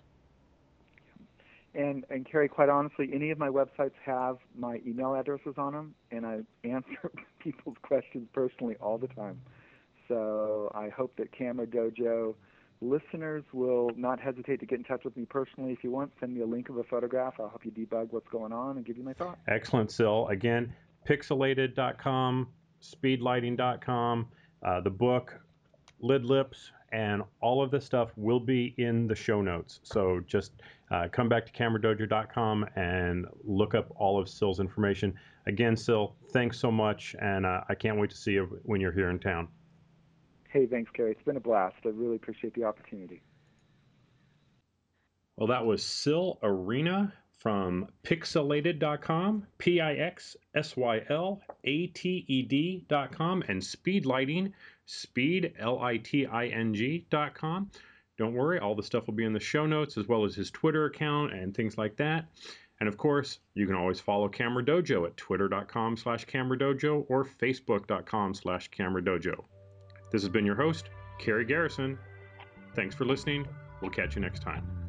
And Carrie, quite honestly, any of my websites have my email addresses on them, and I answer people's questions personally all the time. So I hope that Camera Dojo listeners will not hesitate to get in touch with me personally. If you want, send me a link of a photograph. I'll help you debug what's going on and give you my thoughts. Excellent, Sil. Again, pixelated.com, speedlighting.com, the book, Lid Lips, and all of this stuff will be in the show notes. So just come back to cameradojo.com and look up all of Sil's information. Again, Sil, thanks so much, and I can't wait to see you when you're here in town. Hey, thanks, Carrie. It's been a blast. I really appreciate the opportunity. Well, that was Syl Arena from pixelated.com, pixylated.com, and Speed Lighting, speed, liting.com. Don't worry, all the stuff will be in the show notes, as well as his Twitter account and things like that. And of course, you can always follow Camera Dojo at twitter.com/Camera Dojo or facebook.com/Camera Dojo. This has been your host, Carrie Garrison. Thanks for listening. We'll catch you next time.